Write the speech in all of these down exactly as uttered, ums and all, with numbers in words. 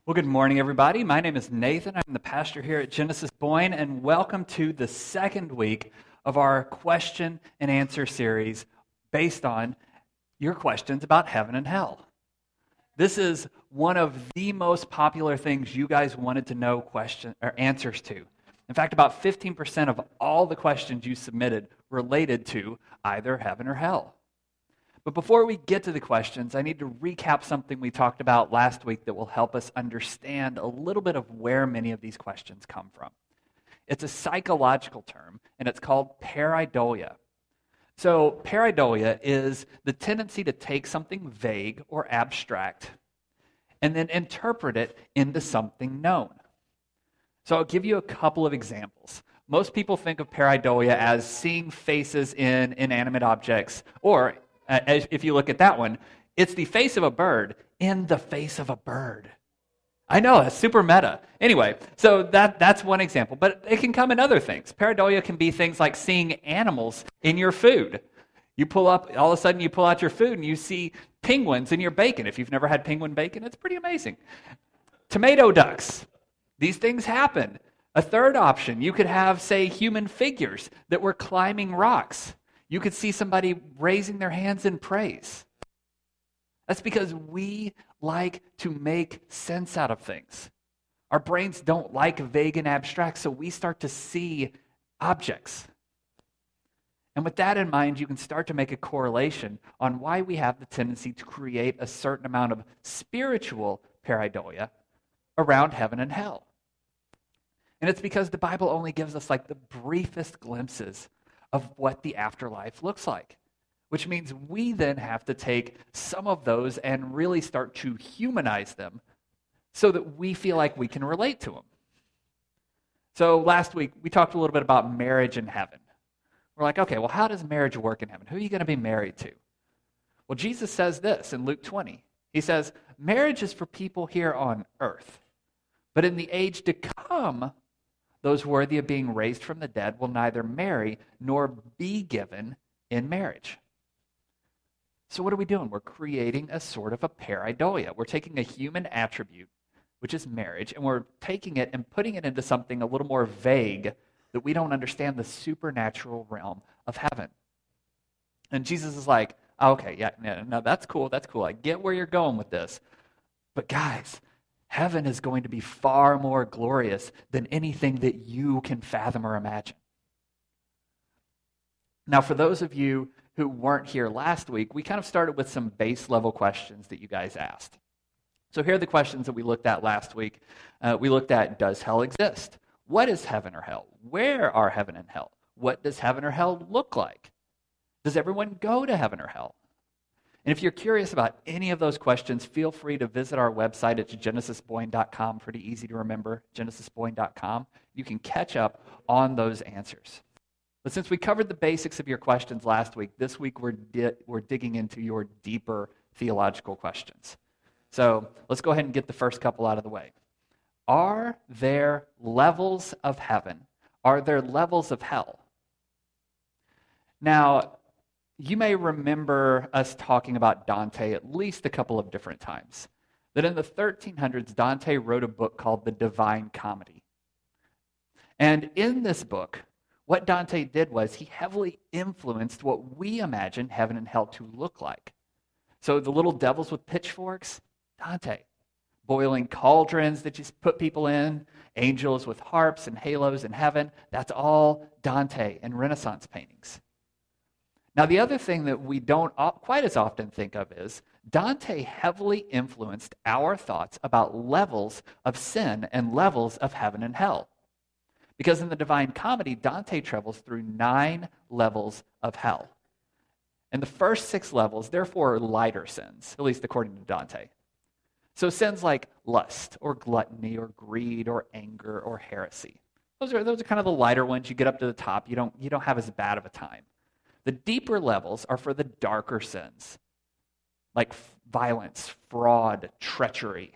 Well, good morning, everybody. My name is Nathan. I'm the pastor here at Genesis Boyne, and welcome to the second week of our question and answer series based on your questions about heaven and hell. This is one of the most popular things you guys wanted to know question or answers to. In fact, about fifteen percent of all the questions you submitted related to either heaven or hell. But before we get to the questions, I need to recap something we talked about last week that will help us understand a little bit of where many of these questions come from. It's a psychological term, and it's called pareidolia. So pareidolia is the tendency to take something vague or abstract and then interpret it into something known. So I'll give you a couple of examples. Most people think of pareidolia as seeing faces in inanimate objects, or Uh, if you look at that one, it's the face of a bird in the face of a bird. I know, it's super meta. Anyway, so that that's one example, but it can come in other things. Pareidolia can be things like seeing animals in your food. You pull up, all of a sudden you pull out your food and you see penguins in your bacon. If you've never had penguin bacon, it's pretty amazing. Tomato ducks. These things happen. A third option, you could have, say, human figures that were climbing rocks. You could see somebody raising their hands in praise. That's because we like to make sense out of things. Our brains don't like vague and abstract, so we start to see objects. And with that in mind, you can start to make a correlation on why we have the tendency to create a certain amount of spiritual pareidolia around heaven and hell. And it's because the Bible only gives us like the briefest glimpses of what the afterlife looks like, which means we then have to take some of those and really start to humanize them so that we feel like we can relate to them. So last week, we talked a little bit about marriage in heaven. We're like, okay, well, how does marriage work in heaven? Who are you going to be married to? Well, Jesus says this in Luke twenty. He says, marriage is for people here on earth, but in the age to come, those worthy of being raised from the dead will neither marry nor be given in marriage. So what are we doing? We're creating a sort of a pareidolia. We're taking a human attribute, which is marriage, and we're taking it and putting it into something a little more vague that we don't understand the supernatural realm of heaven. And Jesus is like, okay, yeah, no, no, that's cool, that's cool. I get where you're going with this. But guys, heaven is going to be far more glorious than anything that you can fathom or imagine. Now, for those of you who weren't here last week, we kind of started with some base level questions that you guys asked. So here are the questions that we looked at last week. Uh, we looked at, does hell exist? What is heaven or hell? Where are heaven and hell? What does heaven or hell look like? Does everyone go to heaven or hell? And if you're curious about any of those questions, feel free to visit our website at genesis boyne dot com. Pretty easy to remember, genesis boyne dot com. You can catch up on those answers. But since we covered the basics of your questions last week, this week we're, di- we're digging into your deeper theological questions. So let's go ahead and get the first couple out of the way. Are there levels of heaven? Are there levels of hell? Now, you may remember us talking about Dante at least a couple of different times. That in the thirteen hundreds, Dante wrote a book called The Divine Comedy. And in this book, what Dante did was he heavily influenced what we imagine heaven and hell to look like. So the little devils with pitchforks, Dante. Boiling cauldrons that you put people in, angels with harps and halos in heaven, that's all Dante and Renaissance paintings. Now, the other thing that we don't quite as often think of is Dante heavily influenced our thoughts about levels of sin and levels of heaven and hell. Because in the Divine Comedy, Dante travels through nine levels of hell. And the first six levels, therefore, are lighter sins, at least according to Dante. So sins like lust or gluttony or greed or anger or heresy. Those are, those are kind of the lighter ones. You get up to the top, you don't, you don't have as bad of a time. The deeper levels are for the darker sins, like violence, fraud, treachery.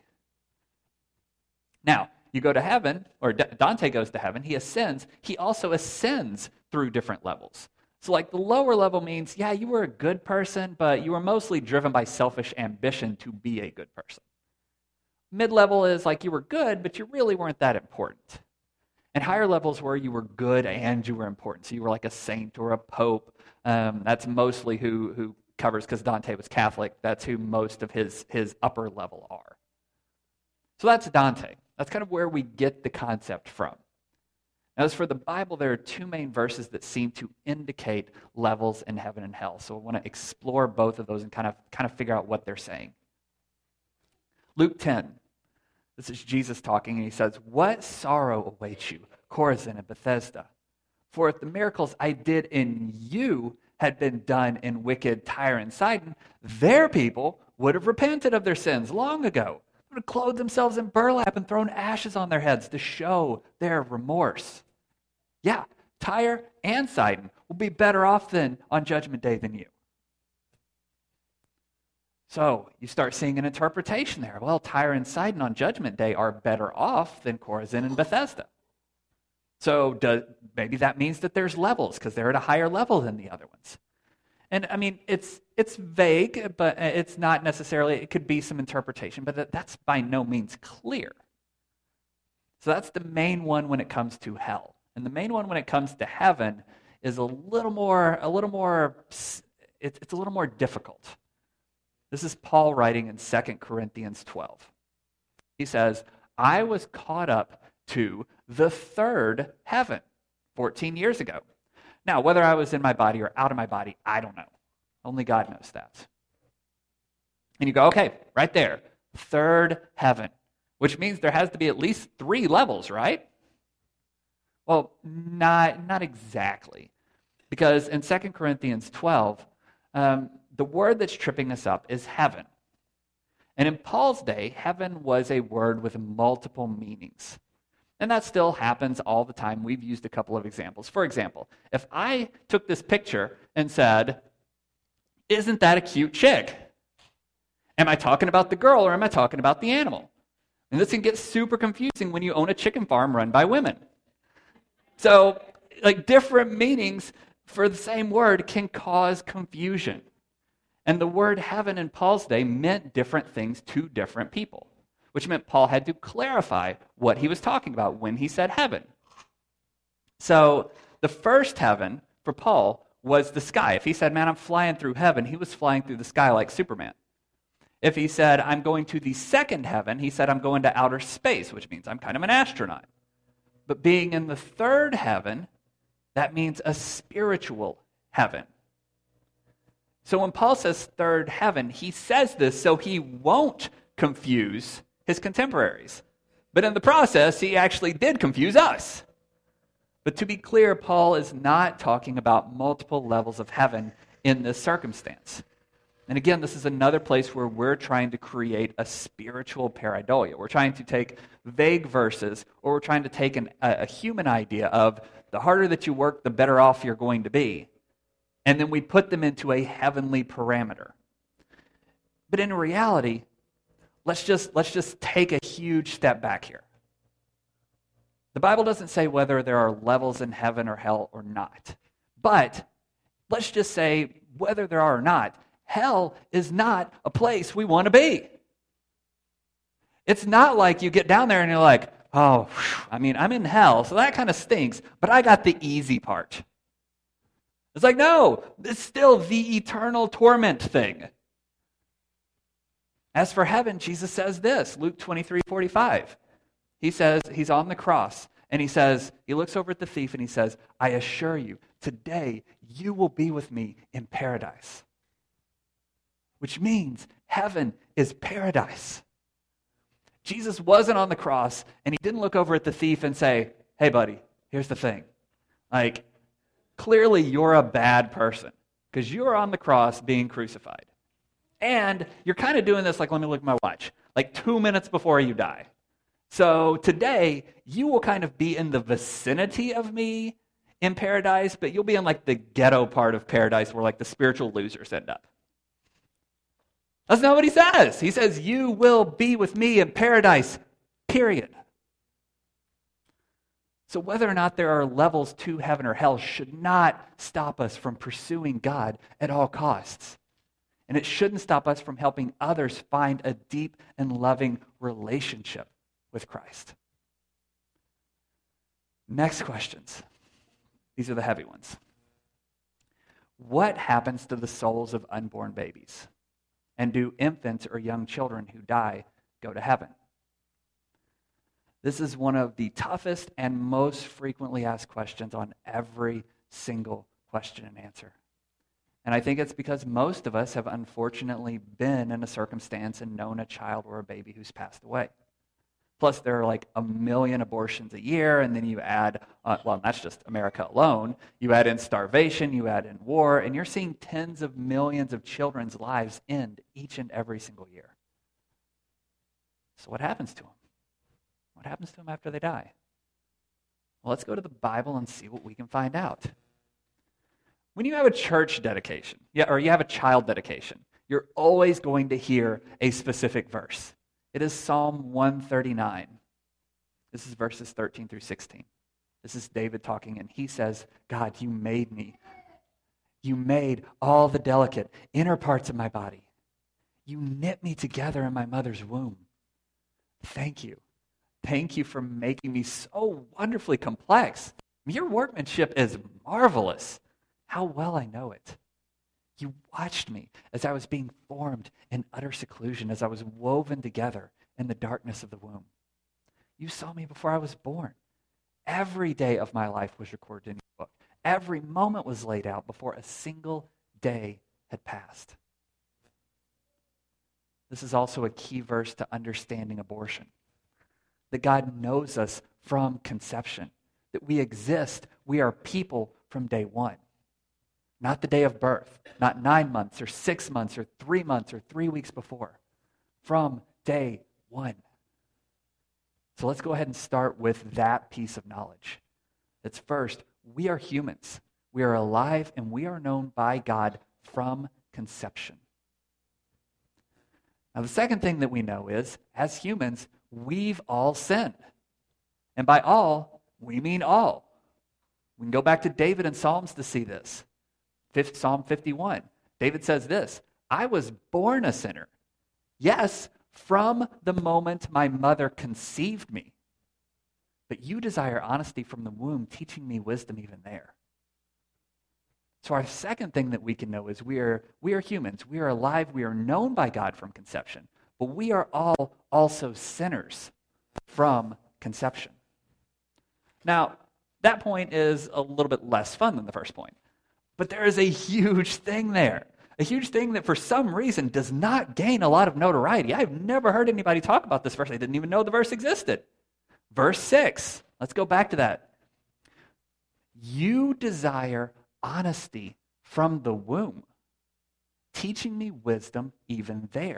Now, you go to heaven, or Dante goes to heaven, he ascends. He also ascends through different levels. So like the lower level means, yeah, you were a good person, but you were mostly driven by selfish ambition to be a good person. Mid-level is like you were good, but you really weren't that important. And higher levels were you were good and you were important. So you were like a saint or a pope. Um, that's mostly who, who covers, because Dante was Catholic, that's who most of his, his upper level are. So that's Dante. That's kind of where we get the concept from. Now, as for the Bible, there are two main verses that seem to indicate levels in heaven and hell. So I want to explore both of those and kind of, kind of figure out what they're saying. Luke ten. This is Jesus talking, and he says, "What sorrow awaits you, Chorazin and Bethesda? For if the miracles I did in you had been done in wicked Tyre and Sidon, their people would have repented of their sins long ago. They would have clothed themselves in burlap and thrown ashes on their heads to show their remorse." Yeah, Tyre and Sidon will be better off then on Judgment Day than you. So you start seeing an interpretation there. Well, Tyre and Sidon on Judgment Day are better off than Chorazin and Bethesda. So does, maybe that means that there's levels because they're at a higher level than the other ones. And I mean, it's it's vague, but it's not necessarily, it could be some interpretation, but that's by no means clear. So that's the main one when it comes to hell. And the main one when it comes to heaven is a little more, a little more, it's, it's a little more difficult. This is Paul writing in Second Corinthians twelve. He says, "I was caught up to the third heaven fourteen years ago. Now, whether I was in my body or out of my body, I don't know. Only God knows that." And you go, okay, right there, third heaven, which means there has to be at least three levels, right? Well, not, not exactly. Because in Second Corinthians twelve, um, the word that's tripping us up is heaven. And in Paul's day, heaven was a word with multiple meanings. And that still happens all the time. We've used a couple of examples. For example, if I took this picture and said, "Isn't that a cute chick?" Am I talking about the girl or am I talking about the animal? And this can get super confusing when you own a chicken farm run by women. So, like, different meanings for the same word can cause confusion. And the word heaven in Paul's day meant different things to different people, which meant Paul had to clarify what he was talking about when he said heaven. So the first heaven for Paul was the sky. If he said, "Man, I'm flying through heaven," he was flying through the sky like Superman. If he said, "I'm going to the second heaven," he said, "I'm going to outer space," which means I'm kind of an astronaut. But being in the third heaven, that means a spiritual heaven. So when Paul says third heaven, he says this so he won't confuse his contemporaries. But in the process, he actually did confuse us. But to be clear, Paul is not talking about multiple levels of heaven in this circumstance. And again, this is another place where we're trying to create a spiritual pareidolia. We're trying to take vague verses, or we're trying to take an, a, a human idea of the harder that you work, the better off you're going to be. And then we put them into a heavenly parameter. But in reality, let's just, let's just take a huge step back here. The Bible doesn't say whether there are levels in heaven or hell or not. But let's just say whether there are or not, hell is not a place we want to be. It's not like you get down there and you're like, "Oh, whew, I mean, I'm in hell, so that kind of stinks, but I got the easy part." It's like, no, it's still the eternal torment thing. As for heaven, Jesus says this, Luke twenty-three forty-five. He says, he's on the cross, and he says, he looks over at the thief and he says, "I assure you, today you will be with me in paradise." Which means heaven is paradise. Jesus wasn't on the cross, and he didn't look over at the thief and say, "Hey, buddy, here's the thing. Like, clearly you're a bad person because you're on the cross being crucified. And you're kind of doing this, like, let me look at my watch, like two minutes before you die. So today, you will kind of be in the vicinity of me in paradise, but you'll be in like the ghetto part of paradise where like the spiritual losers end up." That's not what he says. He says, "You will be with me in paradise, period." So whether or not there are levels to heaven or hell should not stop us from pursuing God at all costs. And it shouldn't stop us from helping others find a deep and loving relationship with Christ. Next questions. These are the heavy ones. What happens to the souls of unborn babies? And do infants or young children who die go to heaven? This is one of the toughest and most frequently asked questions on every single question and answer. And I think it's because most of us have unfortunately been in a circumstance and known a child or a baby who's passed away. Plus, there are like a million abortions a year, and then you add, uh, well, that's just America alone. You add in starvation, you add in war, and you're seeing tens of millions of children's lives end each and every single year. So what happens to them? What happens to them after they die? Well, let's go to the Bible and see what we can find out. When you have a church dedication, yeah, or you have a child dedication, you're always going to hear a specific verse. It is Psalm one thirty-nine. This is verses thirteen through sixteen. This is David talking, and he says, God, you made me. You made all the delicate inner parts of my body. You knit me together in my mother's womb. Thank you. Thank you for making me so wonderfully complex. Your workmanship is marvelous. How well I know it. You watched me as I was being formed in utter seclusion, as I was woven together in the darkness of the womb. You saw me before I was born. Every day of my life was recorded in your book. Every moment was laid out before a single day had passed. This is also a key verse to understanding abortion. That God knows us from conception. That we exist, we are people from day one. Not the day of birth, not nine months or six months or three months or three weeks before. From day one. So let's go ahead and start with that piece of knowledge. That's first, we are humans. We are alive and we are known by God from conception. Now the second thing that we know is, as humans, we've all sinned. And by all, we mean all. We can go back to David in Psalms to see this. Psalm fifty-one. David says this, I was born a sinner. Yes, from the moment my mother conceived me. But you desire honesty from the womb, teaching me wisdom even there. So our second thing that we can know is we are, we are humans. We are alive. We are known by God from conception. But we are all also sinners from conception. Now, that point is a little bit less fun than the first point. But there is a huge thing there. A huge thing that for some reason does not gain a lot of notoriety. I've never heard anybody talk about this verse. I didn't even know the verse existed. Verse six. Let's go back to that. You desire honesty from the womb, teaching me wisdom even there.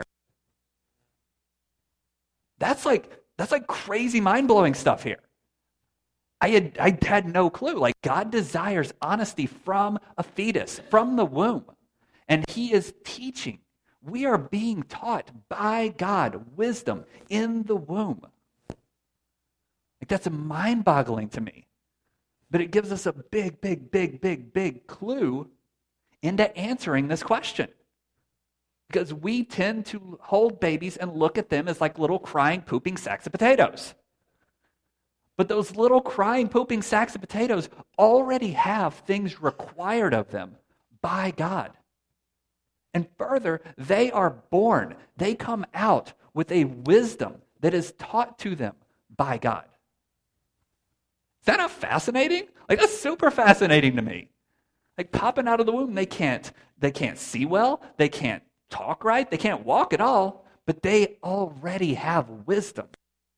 That's like, that's like crazy mind-blowing stuff here. I had, I had no clue. Like, God desires honesty from a fetus, from the womb. And he is teaching. We are being taught by God wisdom in the womb. Like, that's mind-boggling to me. But it gives us a big, big, big, big, big clue into answering this question. Because we tend to hold babies and look at them as like little crying, pooping sacks of potatoes. But those little crying, pooping sacks of potatoes already have things required of them by God. And further, they are born. They come out with a wisdom that is taught to them by God. Is that not fascinating? Like, that's super fascinating to me. Like, popping out of the womb, they can't, they can't see well, they can't talk right, they can't walk at all, but they already have wisdom.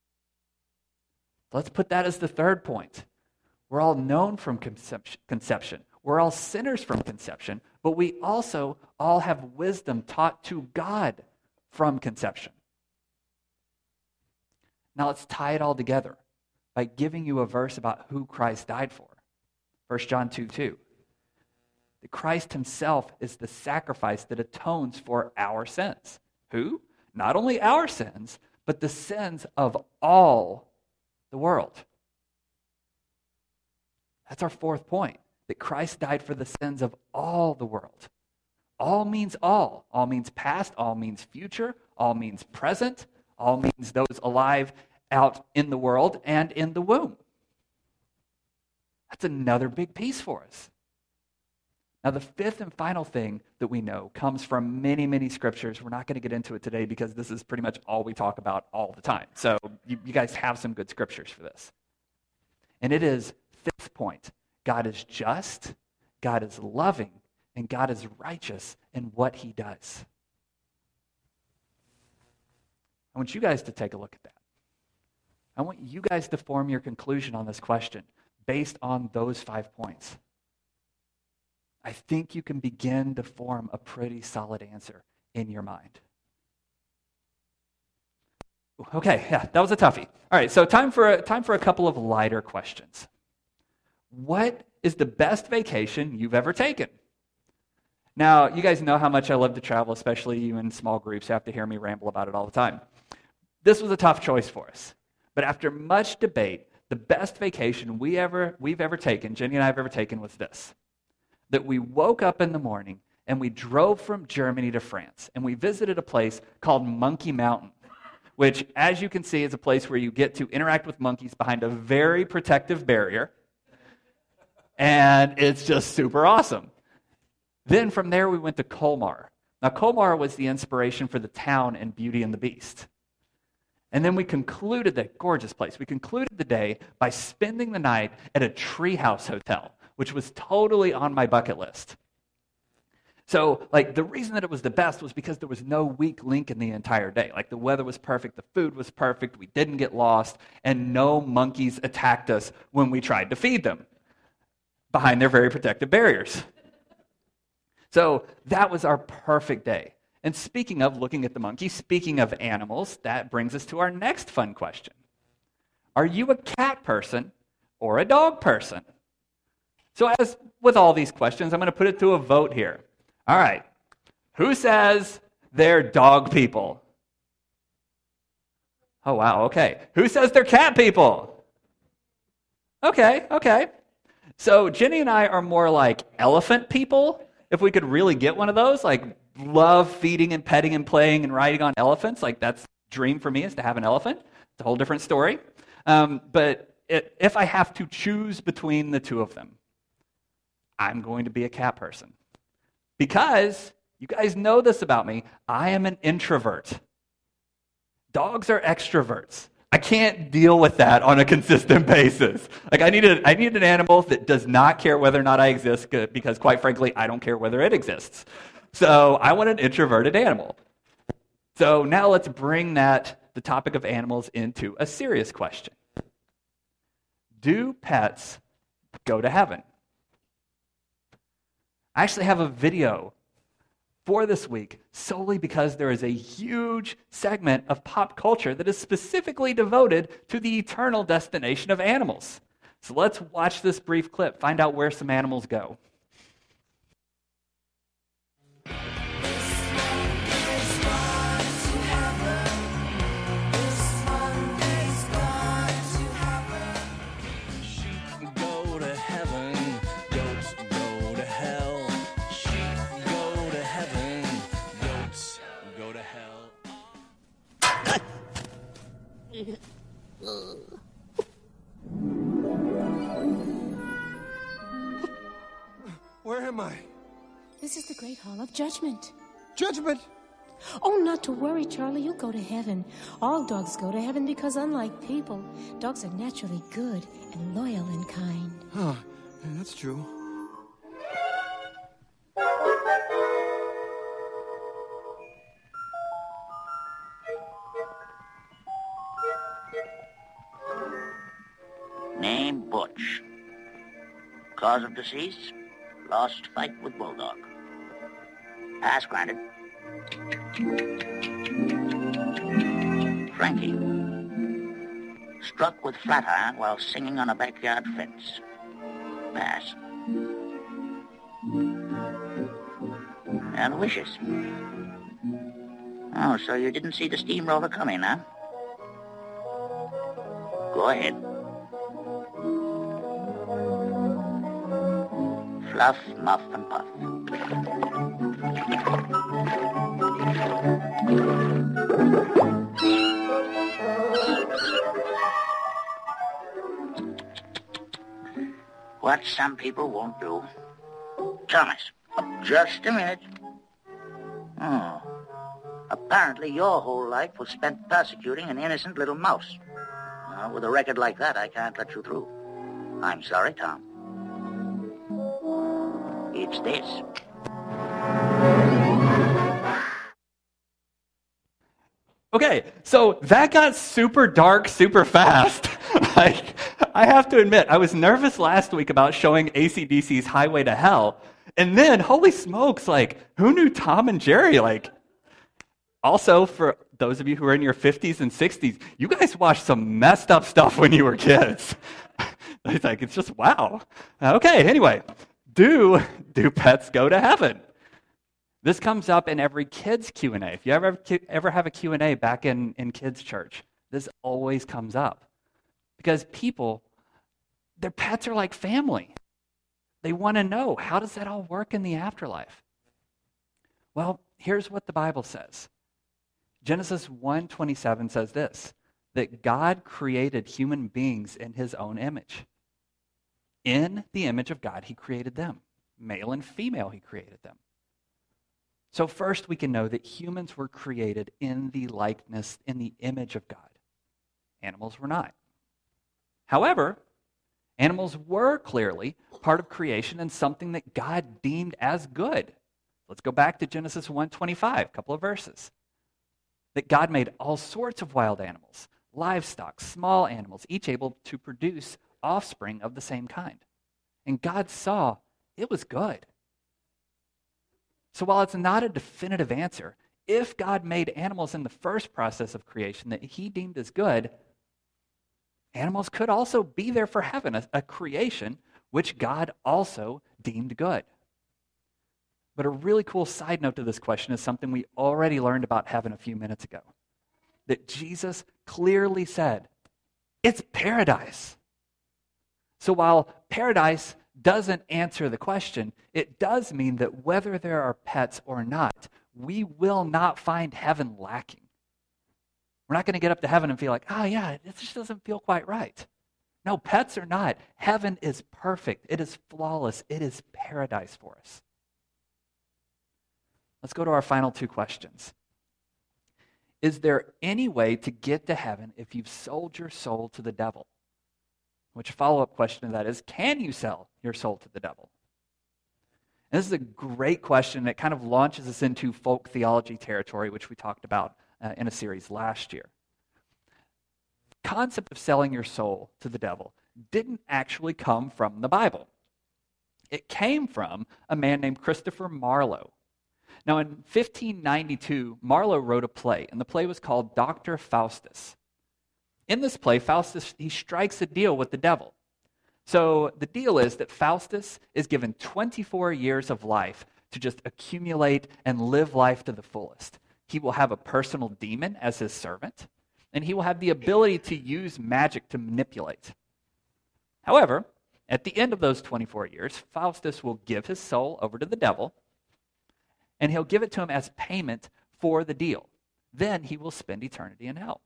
Let's put that as the third point. We're all known from conception. We're all sinners from conception, but we also all have wisdom taught to God from conception. Now let's tie it all together by giving you a verse about who Christ died for. First John two two. That Christ himself is the sacrifice that atones for our sins. Who? Not only our sins, but the sins of all the world. That's our fourth point, that Christ died for the sins of all the world. All means all. All means past, all means future, all means present, all means those alive out in the world and in the womb. That's another big piece for us. Now, the fifth and final thing that we know comes from many, many scriptures. We're not going to get into it today because this is pretty much all we talk about all the time. So you, you guys have some good scriptures for this. And it is, fifth point, God is just, God is loving, and God is righteous in what he does. I want you guys to take a look at that. I want you guys to form your conclusion on this question based on those five points. I think you can begin to form a pretty solid answer in your mind. Okay, yeah, that was a toughie. All right, so time for a, time for a couple of lighter questions. What is the best vacation you've ever taken? Now, you guys know how much I love to travel, especially you in small groups. You have to hear me ramble about it all the time. This was a tough choice for us. But after much debate, the best vacation we ever, we've ever taken, Jenny and I have ever taken, was this. That we woke up in the morning and we drove from Germany to France. And we visited a place called Monkey Mountain, which, as you can see, is a place where you get to interact with monkeys behind a very protective barrier. And it's just super awesome. Then from there, we went to Colmar. Now, Colmar was the inspiration for the town in Beauty and the Beast. And then we concluded that gorgeous place. We concluded the day by spending the night at a treehouse hotel, which was totally on my bucket list. So, like, the reason that it was the best was because there was no weak link in the entire day. Like, the weather was perfect, the food was perfect, we didn't get lost, and no monkeys attacked us when we tried to feed them behind their very protective barriers. So that was our perfect day. And speaking of looking at the monkey, speaking of animals, that brings us to our next fun question. Are you a cat person or a dog person? So as with all these questions, I'm going to put it to a vote here. All right. Who says they're dog people? Oh, wow. Okay. Who says they're cat people? Okay. Okay. So Jenny and I are more like elephant people. If we could really get one of those, like love feeding and petting and playing and riding on elephants, like that's a dream for me is to have an elephant. It's a whole different story. Um, but it, if I have to choose between the two of them, I'm going to be a cat person. Because, you guys know this about me, I am an introvert. Dogs are extroverts. I can't deal with that on a consistent basis. Like I need a, I need an animal that does not care whether or not I exist, because quite frankly, I don't care whether it exists. So I want an introverted animal. So now let's bring that, the topic of animals, into a serious question. Do pets go to heaven? I actually have a video for this week solely because there is a huge segment of pop culture that is specifically devoted to the eternal destination of animals. So let's watch this brief clip, find out where some animals go. Where am I? This is the great hall of judgment. Judgment? Oh, not to worry, Charlie. You'll go to heaven. All dogs go to heaven because, unlike people, dogs are naturally good and loyal and kind. Huh. Yeah, that's true. Name Butch. Cause of deceased? Lost fight with bulldog. Pass granted. Frankie. Struck with flat iron while singing on a backyard fence. Pass. And wishes. Oh, so you didn't see the steamroller coming, huh? Go ahead. Fluff, muff, and puff. what some people won't do. Thomas, just a minute. Oh. Apparently your whole life was spent persecuting an innocent little mouse. Uh, with a record like that, I can't let you through. I'm sorry, Tom. It's this. Okay, so that got super dark super fast. Like, I have to admit, I was nervous last week about showing A C D C's Highway to Hell. And then, holy smokes, like, who knew Tom and Jerry? Like, also, for those of you who are in your fifties and sixties, you guys watched some messed up stuff when you were kids. It's like, it's just, wow. Okay, anyway, do, do pets go to heaven? This comes up in every kids Q and A. If you ever, ever have a Q and A back in, in kids' church, this always comes up. Because people, their pets are like family. They want to know, how does that all work in the afterlife? Well, here's what the Bible says. Genesis one twenty-seven says this, that God created human beings in his own image. In the image of God, he created them. Male and female, he created them. So first we can know that humans were created in the likeness, in the image of God. Animals were not. However, animals were clearly part of creation and something that God deemed as good. Let's go back to Genesis one twenty-five, a couple of verses. That God made all sorts of wild animals, livestock, small animals, each able to produce offspring of the same kind. And God saw it was good. So while it's not a definitive answer, if God made animals in the first process of creation that he deemed as good, animals could also be there for heaven, a, a creation which God also deemed good. But a really cool side note to this question is something we already learned about heaven a few minutes ago. That Jesus clearly said, it's paradise. So while paradise doesn't answer the question, it does mean that whether there are pets or not, we will not find heaven lacking. We're not going to get up to heaven and feel like, oh yeah, it just doesn't feel quite right. No, pets or not, heaven is perfect. It is flawless. It is paradise for us. Let's go to our final two questions. Is there any way to get to heaven if you've sold your soul to the devil? Which a follow-up question to that is, can you sell your soul to the devil? And this is a great question that kind of launches us into folk theology territory, which we talked about uh, in a series last year. The concept of selling your soul to the devil didn't actually come from the Bible. It came from a man named Christopher Marlowe. Now, in fifteen ninety-two, Marlowe wrote a play, and the play was called Doctor Faustus. In this play, Faustus, he strikes a deal with the devil. So the deal is that Faustus is given twenty-four years of life to just accumulate and live life to the fullest. He will have a personal demon as his servant, and he will have the ability to use magic to manipulate. However, at the end of those twenty-four years, Faustus will give his soul over to the devil, and he'll give it to him as payment for the deal. Then he will spend eternity in hell.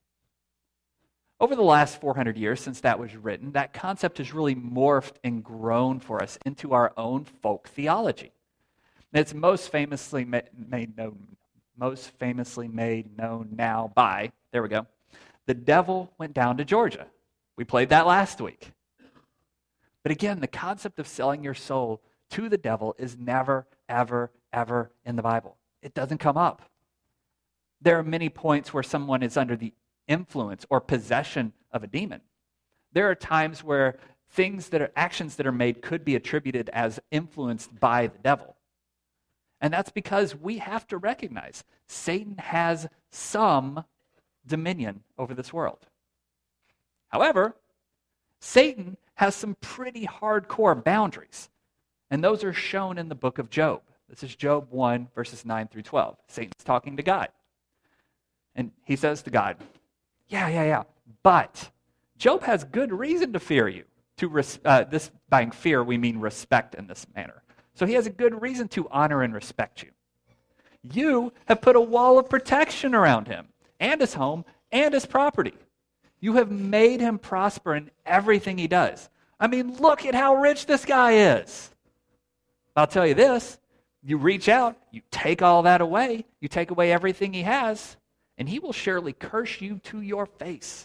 Over the last four hundred years since that was written, that concept has really morphed and grown for us into our own folk theology. And it's most famously ma- made known, most famously made known now by, there we go, The Devil Went Down to Georgia. We played that last week. But again, the concept of selling your soul to the devil is never, ever, ever in the Bible. It doesn't come up. There are many points where someone is under the influence or possession of a demon. There are times where things that are actions that are made could be attributed as influenced by the devil. And that's because we have to recognize Satan has some dominion over this world. However, Satan has some pretty hardcore boundaries, and those are shown in the book of Job. This is Job one, verses nine through twelve. Satan's talking to God. And he says to God, yeah, yeah, yeah, but Job has good reason to fear you. To res- uh, this by fear, we mean respect in this manner. So he has a good reason to honor and respect you. You have put a wall of protection around him and his home and his property. You have made him prosper in everything he does. I mean, look at how rich this guy is. I'll tell you this, you reach out, you take all that away, you take away everything he has, and he will surely curse you to your face.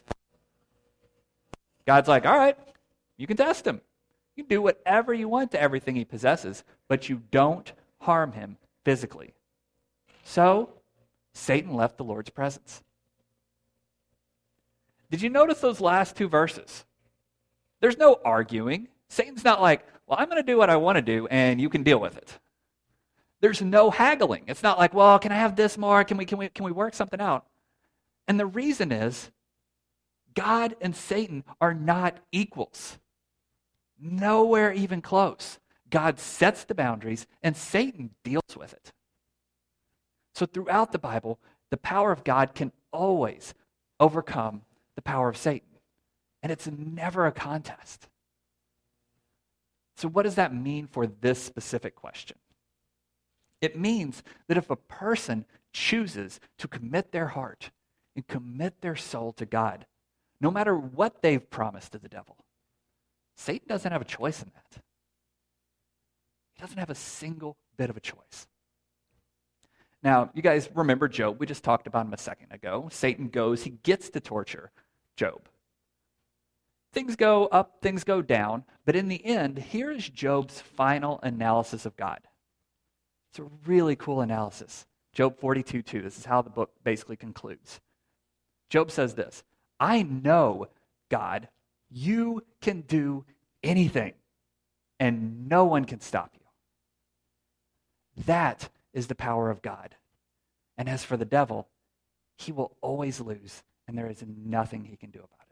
God's like, all right, you can test him. You can do whatever you want to everything he possesses, but you don't harm him physically. So, Satan left the Lord's presence. Did you notice those last two verses? There's no arguing. Satan's not like, well, I'm going to do what I want to do, and you can deal with it. There's no haggling. It's not like, well, can I have this more? Can we, can we, can we work something out? And the reason is, God and Satan are not equals. Nowhere even close. God sets the boundaries, and Satan deals with it. So throughout the Bible, the power of God can always overcome the power of Satan. And it's never a contest. So what does that mean for this specific question? It means that if a person chooses to commit their heart and commit their soul to God, no matter what they've promised to the devil, Satan doesn't have a choice in that. He doesn't have a single bit of a choice. Now, you guys remember Job. We just talked about him a second ago. Satan goes, he gets to torture Job. Things go up, things go down, but in the end, here is Job's final analysis of God. It's a really cool analysis. Job forty-two two. This is how the book basically concludes. Job says this, I know, God, you can do anything, and no one can stop you. That is the power of God. And as for the devil, he will always lose, and there is nothing he can do about it.